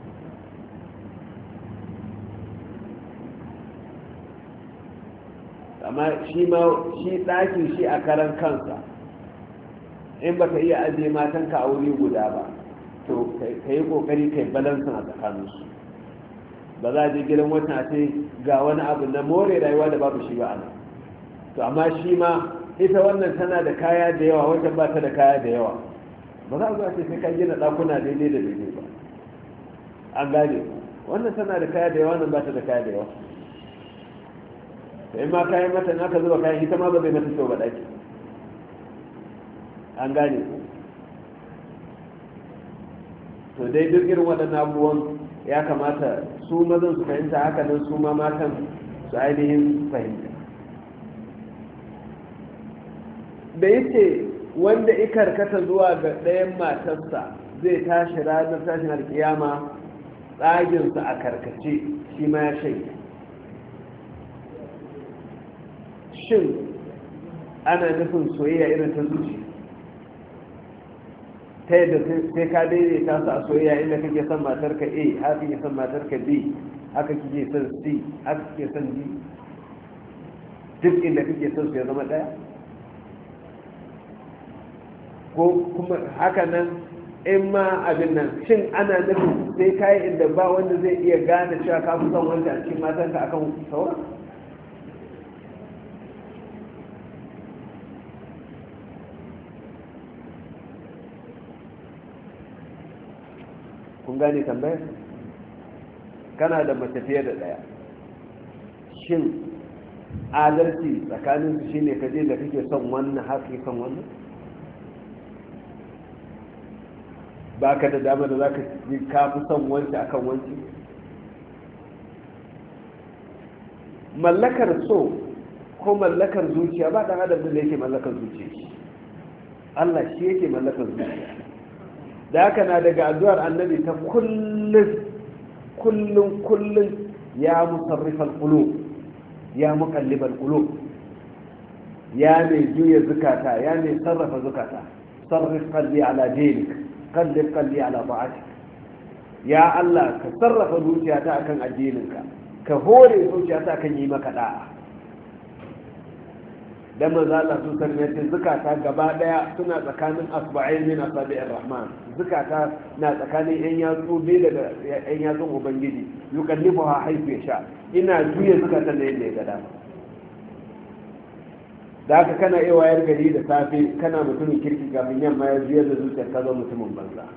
Speaker 1: amma shi ma shi ɗakin shi a karan kansa in ba ka iya ajiye matanka a wuri guda ba to ka yi ƙoƙari ka yi balansin a tsakaninsu. ba za a je gidan wata ce ga wani abu na more rayuwa da babu shi ba ana, to amma shi ma ita wannan tana da kaya da yawa, wancan ba ta da kaya da yawa, ba za a zuwa ce sai ka gina ɗakuna daidai da daidai ba. an gane wannan tana da kaya da yawa, wannan ba ta da kaya da yawa. to in ma kayan mata in aka zuba kayan ita ma ba zai mata kyau ba ɗaki. an gane to dai duk irin waɗannan abubuwan ya kamata su mazan su fahimta, haka nan su ma matan su ainihin fahimta. da yake wanda ikarkata zuwa ga ɗayan matarsa zai tashi ranar tashin alkiyama tsaginsa a karkace, shi ma ya shaida. shin ana nufin soyayya irin ta zuci ta yadda sai ka daidaita su a soyayya inda kake son matarka A haka kake son matarka B haka kake son C haka kake son D, duk inda kake son su ya zama ɗaya? ko kuma haka nan in ma abin nan shin ana nufin sai kayi inda ba wanda zai iya gane cewa ka fi son wanda a cikin matanka akan sauran? kun gane tambayar? kana da mace fiye da daya, shin adalci tsakanin su shine ka je da kake son wannan haka son wannan? ba ka da dama da za ka ji ka fi son wanci akan wanci? mallakar so ko mallakar zuciya ba dan adam da yake mallakar zuciya, Allah shi yake mallakar zuciya. da haka na daga addu'ar annabi ta kullum kullum kullum ya musarrifal qulub ya muqallibal qulub, ya mai juya zukata, ya mai sarrafa zukata, sarrif qalbi ala dinik, qallib qalbi ala ta'atik. ya Allah ka sarrafa zuciyata akan addininka, ka hore zuciyata akan yi maka da'a. dan manzo Allah sun sarrafa zukata gaba daya suna tsakanin asba'in min asabi'ir rahman, zukata na tsakanin yan yatsu be daga yan yatsun ubangiji, yukallifuha haythu yasha, ina juya zukata da yadda ya gada. da haka kana iya wayar gari da safe kana mutumin kirki, kafin yamma ya juya da zuciyar ka zo mutumin banza.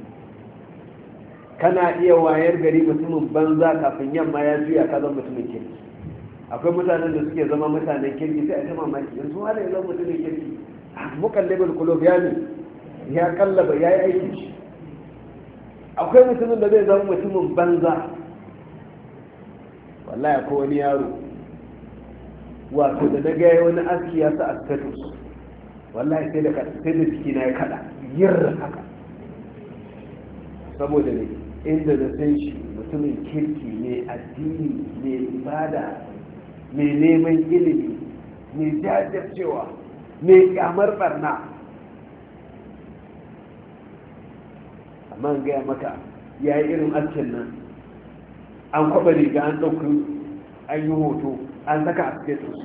Speaker 1: kana iya wayar gari mutumin banza, kafin yamma ya juya ka zo mutumin kirki. akwai mutanen da suke zama mutanen kirki sai a ta mamaki, yanzu wani ya zama mutumin kirki, mukallibul qulub ya ne ya kallaba ya yi aiki shi. akwai mutumin da zai zama mutumin banza, wallahi akwai wani yaro wato da na gaya wani aski ya sa a status, wallahi sai da sai da jiki na ya kada yirra haka, saboda ne inda da san shi mutumin kirki ne, addini ne, ibada, mai neman ilimi, mai jajircewa, mai kyamar barna. amma gaya maka ya yi irin askin nan, an kwaba riga an ɗauki an yi hoto an saka a status,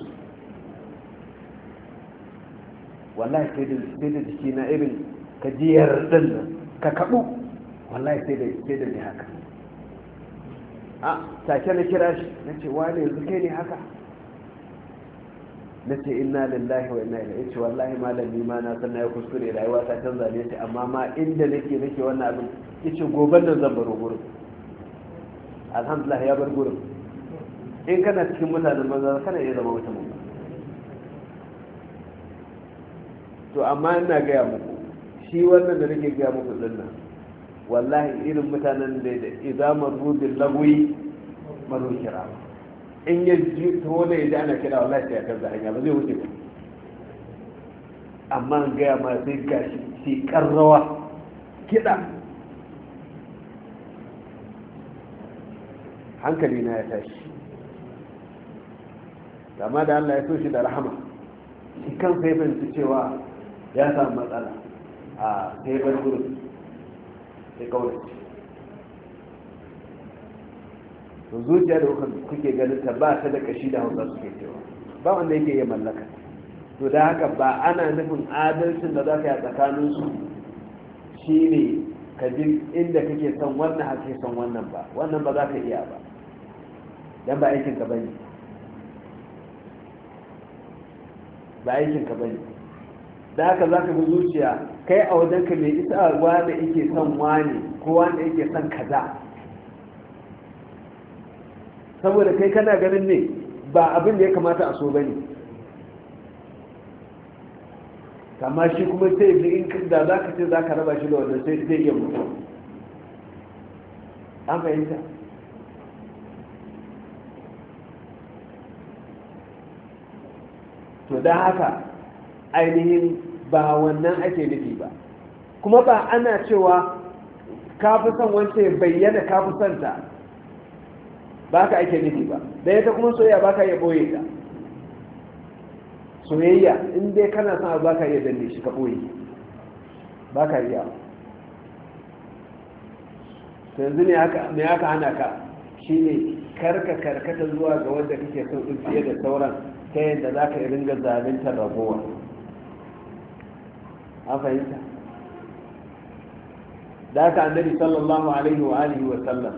Speaker 1: wallahi sai da jiki na irin ka jiyar ɗin nan ka kaɓu, wallahi sai da ne haka. a take na kira shi na ce wane yanzu kai ne haka? na ce inna lillahi wa inna ilaihi ce wallahi malami ma na san na yi kuskure rayuwa ta canza ne ce amma ma inda nake nake wannan abin yace goban nan zan baro gurin alhamdulillah ya bar gurin. in kana cikin mutanen banza kana iya zama mutum to amma ina gaya muku shi wannan da nake gaya muku dinnan wallahi irin mutanen da idza maru bil lagwi maru kira in ya ji to da idan ana kira wallahi sai ya canza hanya ba zai wuce ba amma an gaya ma sai gashi shi karrawa kida hankali na ya tashi amma da Allah ya so shi da rahama shi kan sai fahimci cewa ya samu matsala a taibar gurin sai kawai to zuciya da kuke ganin ta ba ta da kashi da hausa suke cewa ba wanda yake yi mallaka to da haka ba ana nufin adalcin da za ka yi a tsakaninsu shi ne ka ji inda kake son wannan hake son wannan ba wannan ba za ka iya ba don ba aikinka ba ne ba aikinka ba ne da haka za ka bi zuciya kai a wajenka mai isa wanda yake son wani ko wanda yake son kaza saboda kai kana ganin ne ba abin da ya kamata a so ba ne kama shi kuma sai bi in da za ka ce za ka raba shi da wannan sai zai iya mutu an fahimta to don haka ainihin ba wannan ake nufi ba kuma ba ana cewa kafi son wance bayyana kafi son ta ba ka ake nufi ba da ya ta kuma soyayya ba ka iya ɓoye ta soyayya in dai kana son abu ba ka iya danne shi ka ɓoye ba ka iya yanzu ne aka hana ka shi ne karka karkata zuwa ga wanda kake son in fiye da sauran ta yadda za ka ringa zalintar ragowa an fahimta da aka annabi sallallahu alaihi wa alihi wa sallam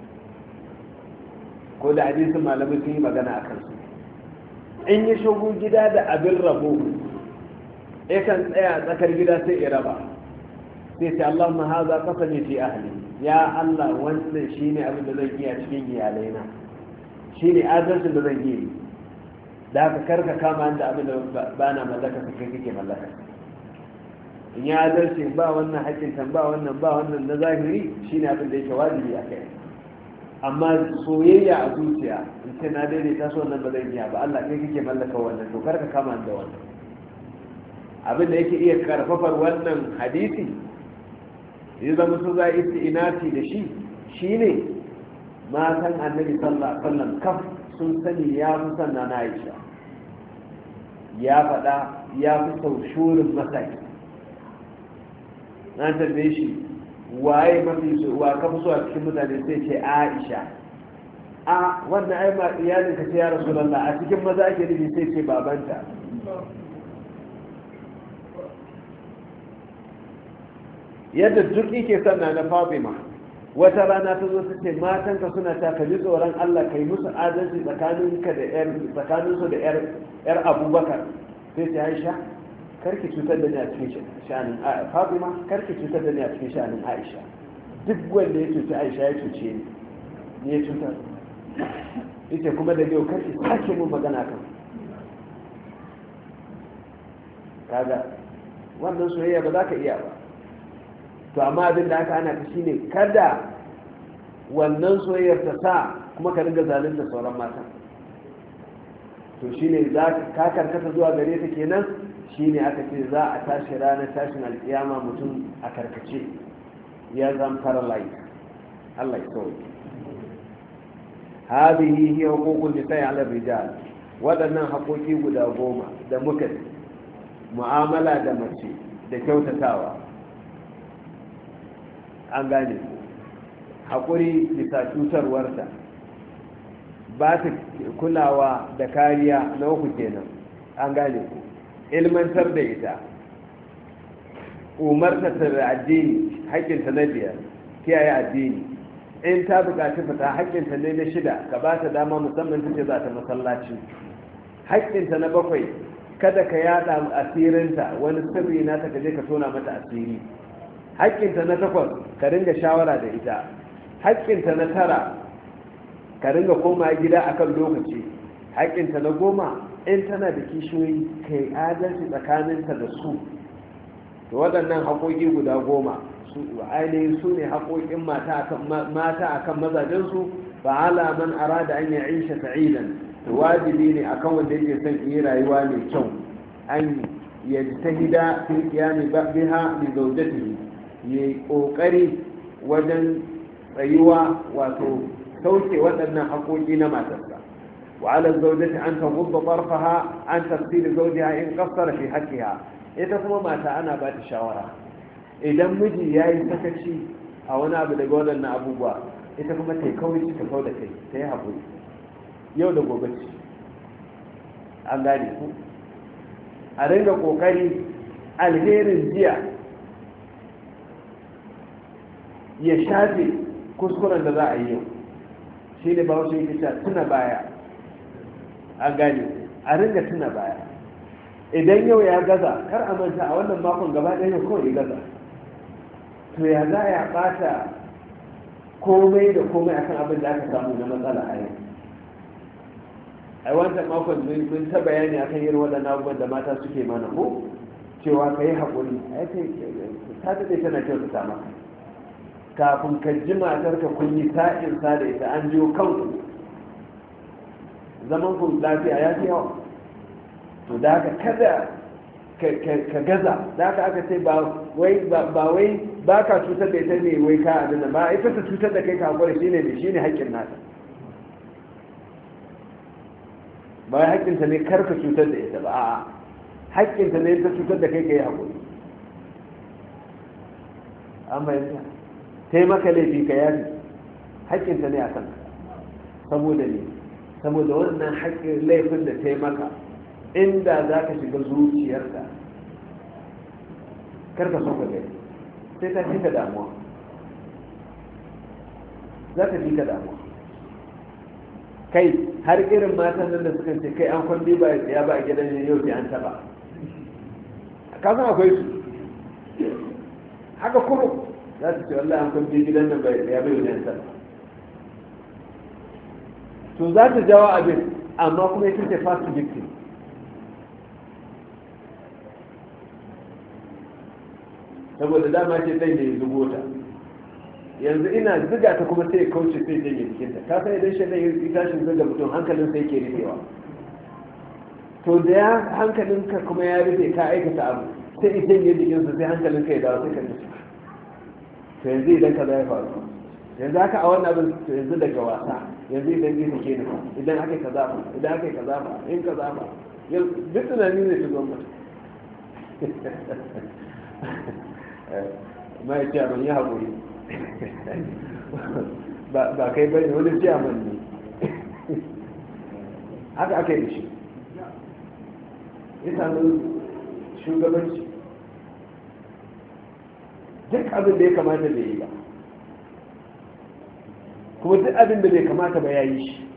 Speaker 1: ko da hadisin malamai sun yi magana a kansu in yi shigo gida da abin rabo yakan tsaya tsakar gida sai ya raba sai sai Allah ma haza kasance fi ahli ya Allah wannan shine abin da zan iya cikin iyalaina shine adalcin da zan yi da aka karka kama da abin da ba na mallaka ka kai kake mallaka in ya adalci ba wannan haƙƙin kan ba wannan ba wannan na zahiri shine abin da yake wajibi a kai amma soyayya a zuciya in ce na daidaita so wannan ba zan iya ba Allah kai kake mallaka wannan to karka kama da wannan abin da yake iya karfafar wannan hadisi ya zama su za isti'inati da shi shine matan annabi sallallahu alaihi wasallam kaf sun sani ya fi sanna na Aisha ya faɗa ya fi sau shurin masai na tambaye shi waye mafi so wa ka fi so a cikin mutane sai ce Aisha a wannan ai ma iyalin ka ce ya Rasulullah a cikin maza ake nufi sai ce babanta yadda duk yake sanna na Fatima wata rana ta zo ta ce matanka suna ta kaji tsoron Allah kai musu adalci tsakaninka da yar tsakaninsu da yar yar Abubakar sai ce Aisha karki cutar da ni a cikin sha'anin Fatima karki cutar da ni a cikin sha'anin Aisha duk wanda ya cuci Aisha ya cuce ni ni ya cutar ita kuma da yau karki sake mun magana kan kaga wannan soyayya ba za ka iya ba to amma abin da aka ana ta shine kada wannan soyayyar ta sa kuma ka riga zalunta sauran mata to shine za ka karkata zuwa gare ta kenan shine aka ce za a tashi ranar tashin alkiyama mutum a karkace ya zama paralyzed Allah ya sauke hadihi hiya huququl nisa'i 'ala rijal wadannan haƙoƙi guda goma da muka mu'amala da mace da kyautatawa an gane haƙuri bisa cutarwarta ba ta kulawa da kariya na uku kenan an gane ku ilmantar da ita umarta ta da addini haƙƙinta na biyar kiyaye addini in ta buƙaci fita haƙƙinta ne na shida ka ba ta dama musamman ta ce za ta masallaci haƙƙinta na bakwai kada ka yada asirinta wani sirri na ta kaje ka tona mata asiri. haƙƙinta na takwas ka ringa shawara da ita. haƙƙinta na tara ka ringa koma gida akan lokaci. haƙƙinta na goma in tana da kishiyoyi kai adalci tsakaninta da su. to waɗannan haƙoƙi guda goma su ainihin su ne haƙoƙin mata akan mazajensu fa ala man arada an ya aisha sa'idan to wajibi ne akan wanda yake son yi rayuwa mai kyau an yajtahida fi qiyami biha li zawjatihi yi kokari wajen tsayuwa wato sauke waɗannan haƙoƙi na matarsa wa ala zawjati an taghudda tarfaha an tafsir zawjiha in qassara fi haqqiha. ita kuma mata ana ba ta shawara idan miji yayi sakaci a wani abu daga waɗannan abubuwa ita kuma ta kawai ta kau da kai ta yi haƙuri yau da gobe ce an gane ku a ringa ƙoƙari alherin jiya ya shafe kuskuren da za a yi yau shi ne ba wasu yake cewa tuna baya an gane a ringa tuna baya idan yau ya gaza kar a manta a wannan makon gaba ɗaya yau kawai ya gaza to ya za ya ɓata komai da komai akan abin da aka samu na matsala a yau. a wancan makon mun ta bayani akan irin waɗannan abubuwan da mata suke mana ko cewa ka yi haƙuri ta daɗe tana kyautata maka kafin ka ji matar ka kun yi sa'in sa da ita an jiyo kanku zaman ku lafiya ya fi yawa to da haka kada ka gaza da haka aka ce ba wai ba ka cutar da ita ne wai ka adana ba ita ta cutar da kai ka haƙura shi ne shi ne haƙƙin nata ba wai haƙƙinta ne kar ka cutar da ita ba a'a haƙƙinta ne ta cutar da kai ka yi haƙuri an bayyanta ta yi maka laifi ka yafi haƙƙinta ne a kanka saboda ne saboda wannan haƙƙin laifin da ta yi maka inda za ka shiga zuciyarka karka so ka gani sai ta fi ka damuwa za ta fi ka damuwa kai har irin matan nan da suka ce kai an kwandi ba ya ba a gidan yin yau sai an taba kasan akwai su haka kuma za ta ce wallahi an kwandi gidan nan ya bai wajen taba to za ta jawo abin amma kuma ita ce fast victim saboda dama ce ɗan da ya zubo ta yanzu ina ziga ta kuma sai ya kauce sai janye jikinta ka san idan shaidan ya tashin ziga mutum hankalin sai ke rufewa to da ya hankalinka kuma ya rufe ka aikata abu sai ya janye jikinsa sai hankalinka ya dawo sai ka nufi to yanzu idan ka zai faru yanzu haka a wannan abin to yanzu daga wasa yanzu idan ya sake ni idan aka yi kaza ba idan aka yi kaza ba in kaza ba duk tunani ne shi gwamnati mai ciyaman ya haƙuri ba kai bane wani ciyaman ne haka aka yi shi ya sami shugabanci duk abin da ya kamata da yi ba kuma duk abin da bai kamata ba ya yi shi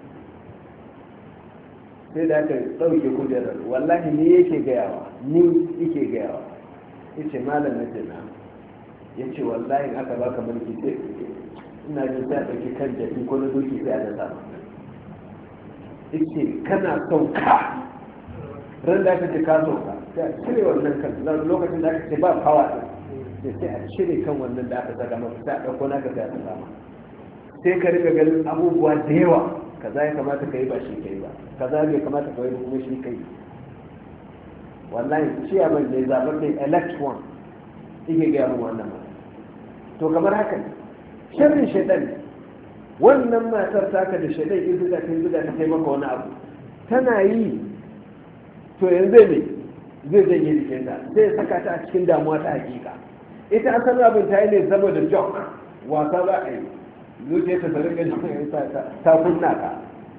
Speaker 1: sai da aka ɗauke kujerar wallahi ni yake gayawa ni yake gayawa ya ce malam na jina ya ce wallahi aka baka mulki sai ina jin sai a ɗauki kan jaki ko na doki sai a da sama ya ce kana sauka ran da aka ce ka sauka sai a cire wannan kan lokacin da aka ce ba kawa ɗin sai a cire kan wannan da aka saka masa sai a ɗauko naka sai a da sama sai ka riga ganin abubuwa da yawa kaza ya kamata ka yi ba shi ka yi ba kaza bai kamata ka yi ba kuma shi ka yi wallahi ciyaman ne zaɓar ne elect one ike gaya mun wannan mata to kamar haka ne shirin shaidan wannan matar taka da shaidan in zuga ta zuga ta taimaka wani abu tana yi to yanzu ne zai janye jikinta zai saka ta a cikin damuwa ta hakika ita asalin abin ta yi ne saboda jok wasa za a yi zuciya ta sarin gani ta kunna ka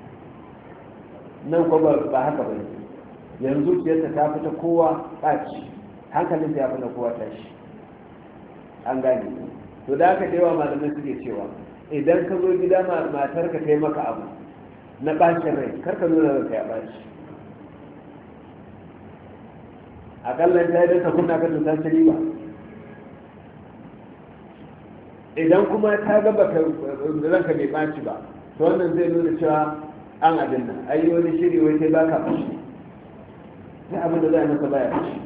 Speaker 1: nan kuma ba haka ba ne yanzu zuciyarta ta fita kowa ɓaci hankalinta ya fita kowa tashi an gane to da aka yawa malamai suke cewa idan ka zo gida matar ka kai maka abu na ɓacin rai kar ka nuna ranka ya ɓaci akalla ta yi ta kunna ka ta ci riba. Idan kuma ta ga baka ranka bai ɓaci ba to wannan zai nuna cewa an abin nan ai wani shiri wai sai baka fashi sai abin da za a masa baya fashi.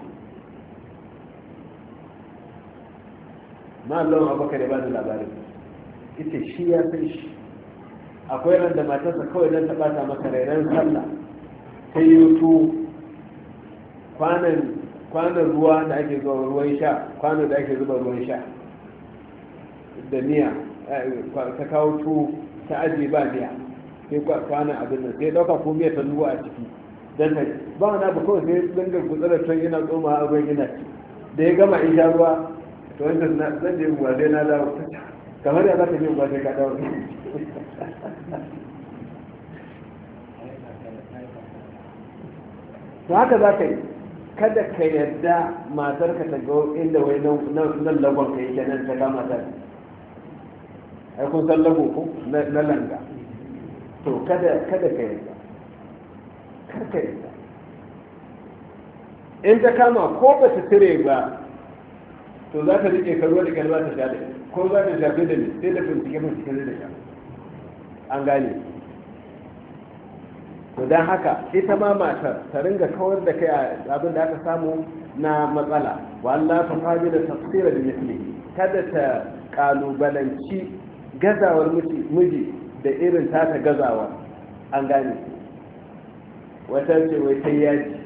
Speaker 1: ma Allah abubakar ya ba da labarin ita shi ya san shi akwai ran da matarsa kawai don ta bata masa rairan sallah ta yi yutu kwanan kwanan ruwa da ake zuba ruwan sha kwanan da ake zuba ruwan sha da miya ta kawo tu ta ajiye ba miya sai kwanan abin nan sai dauka ko miya ta ruwa a ciki don ta ba wani abu kawai sai dinga gutsurar can yana tsoma a ruwan yana ci da ya gama in sha ruwa to wanda zan je ruwa sai na dawo kamar ya za ka je ruwa sai ka dawo to haka za ka yi kada ka yarda matarka ta ga inda wai nan lagon ka yi kenan ta kama ta ai kun san lago ko na langa to kada kada ka yarda kar ka yarda in ta kama ko ba ta tire ba to za ta rike ka ruwa da kalma ta sha da ko za ta shafi da ni sai da bincike bincike da sha an gane to don haka ita ma matar ta ringa kawar da kai abin da aka samu na matsala wallah ta fadi da tafsira da misli kada ta kalubalanci gazawar miji da irin tata gazawar an gane wata ce wai sai yaji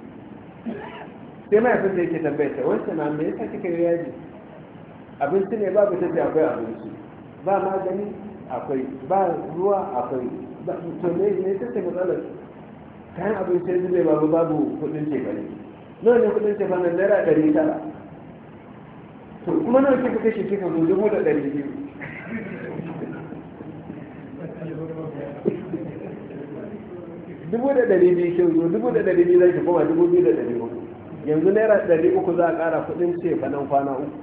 Speaker 1: sai mai da yake tambaye ta wancan na me yasa kika yi yaji abinci ne babu ta ce akwai abinci ba magani akwai ba ruwa akwai to ne ne ta ce matsalar kayan abinci yanzu ne babu babu kudin cefane nawa ne kudin cefane naira ɗari tara to kuma nawa kika kashe kika zo dubu da ɗari biyu dubu da ɗari biyu kin zo dubu da ɗari biyu zai ki koma dubu biyu da ɗari uku yanzu naira ɗari uku za a ƙara kudin cefanen kwana uku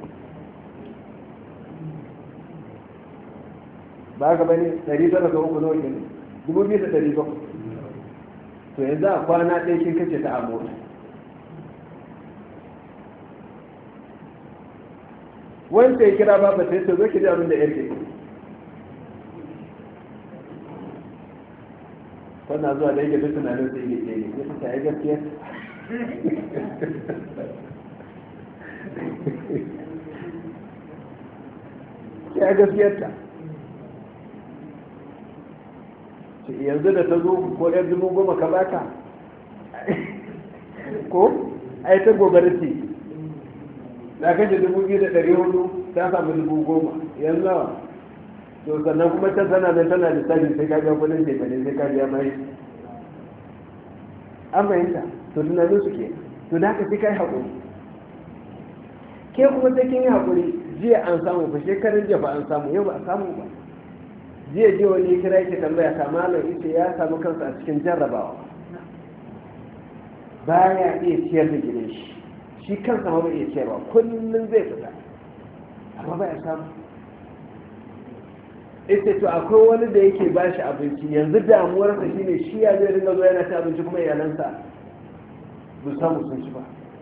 Speaker 1: ba ka bane ɗari tara ga uku nawa kenan dubu biyu da ɗari bakwai to yanzu a kwana ɗaya kin kace ta a mota wanda ya kira ba ba sai to zo ki ji abin da yake wannan zuwa da yake duk tunanin sai yake ne ya fita ya gaskiya ya gaskiyarta yanzu da ta zo ko ɗan dubu goma ka baka ko ai ta gobe ce na kashe dubu biyu da ɗari hudu ta samu dubu goma yanzu nawa to sannan kuma ta sana nan tana da tashin sai ka biya kudin shekane sai ka biya mai an fahimta to tunanin su ke to da haka sai ka yi haƙuri ke kuma sai kin yi haƙuri jiya an samu fa shekarun jiya ba an samu yau ba a samu ba jiya jiya wani kira yake tambaya ta malam ita ya samu kansa a cikin jarrabawa baya iya ciyar da gidan shi shi kansa ma bai iya ciyarwa kullum zai fita amma ba ya samu ita to akwai wani da yake ba shi abinci yanzu damuwarsa shine shi ya zai ringa zuwa yana ci abinci kuma iyalansa ba samu sun ci ba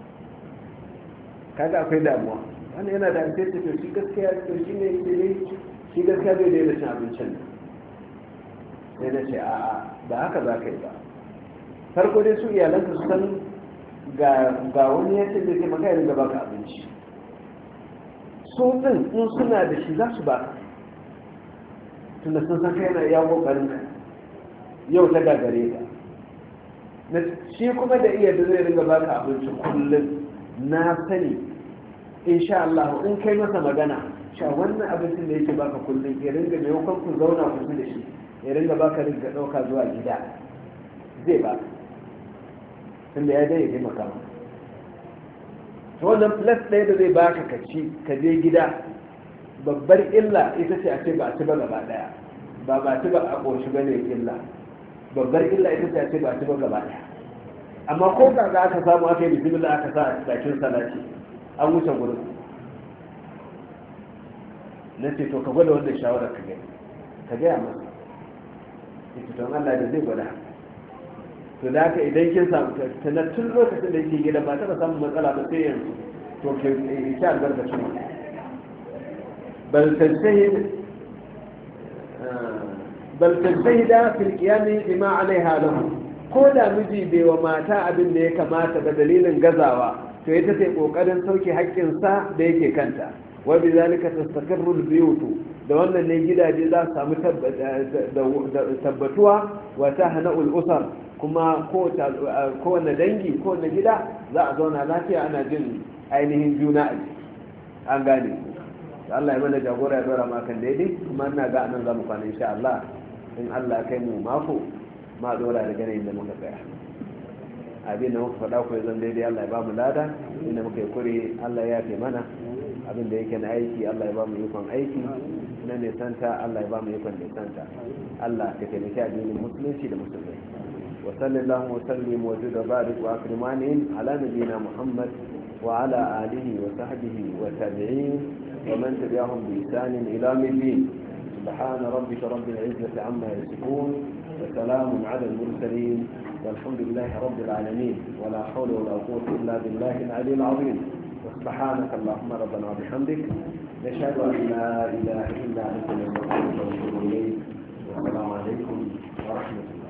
Speaker 1: kaga akwai damuwa wani yana da amfani to shi gaskiya to shi ne dai shi gaskiya bai daina cin abincin sai na ce a'a ba haka za ka yi ba farko dai su iyalanka su san ga wani ya ce zai taimaka ya ringa baka abinci su din in suna da shi za su baka tunda sun san kai yana iya kokarin ka yau ta gagare ka shi kuma da iya da zai ringa baka abinci kullum na sani insha Allah in kai masa magana sha wannan abincin da yake baka kullum ya ringa mai hukun ku zauna kusa da shi ya ringa baka ringa ɗauka zuwa gida zai baka tunda ya dai ya taimaka maka to wannan plus ɗaya da zai baka ka ci ka je gida babbar illa ita ce a ce ba a ci ba gaba ɗaya ba ba ci ba a ƙoshi ba ne illa babbar illa ita ce a ce ba a ci ba gaba ɗaya amma ko ka ga aka samu aka yi bismillah aka sa a bakin salati an wuce gurin na ce to ka gwada wannan shawarar ka gani ka gaya masa ita don Allah da zai gwada to da haka idan kin samu tun lokacin da yake gida ba taɓa samun matsala ba sai yanzu to ke ki albarkacin wani bal tajtahid bal tajtahida fil qiyam bima alaiha lahu, ko da miji bai wa mata abin da ya kamata ba dalilin gazawa to ita ce kokarin sauke haƙƙinsa da yake kanta. wa bi zalika tastaqirru al-buyut, da wannan ne gidaje za su samu tabbatuwa wa tahna'u al-usar, kuma kowane dangi kowane gida za a zauna lafiya ana jin ainihin juna a jiki. an gane Allah ya mana jagora ya dora makan daidai, kuma ina ga anan za mu kwana insha Allah. in Allah kai mu mako ma dora da ganin da muka tsaya. abin da muka faɗa ko zan daidai Allah ya ba mu lada, inda muka yi kure Allah ya fi mana. abin da yake na aiki Allah ya ba mu ikon aiki, na nisanta Allah ya ba mu ikon nisanta. Allah ka taimaki addinin musulunci da musulmai. wa sallallahu wa sallim wa zid wa barik wa akrimani ala nabiyyina Muhammad wa ala alihi wa sahbihi wa tabi'in wa man tabi'ahum bi ihsan ila yawm سبحان ربك رب العزة عما يصفون وسلام على المرسلين والحمد لله رب العالمين ولا حول ولا قوة إلا بالله العلي العظيم. وسبحانك اللهم ربنا وبحمدك نشهد أن لا إله إلا أنت نستغفرك ونتوب إليك. والسلام عليكم ورحمة الله.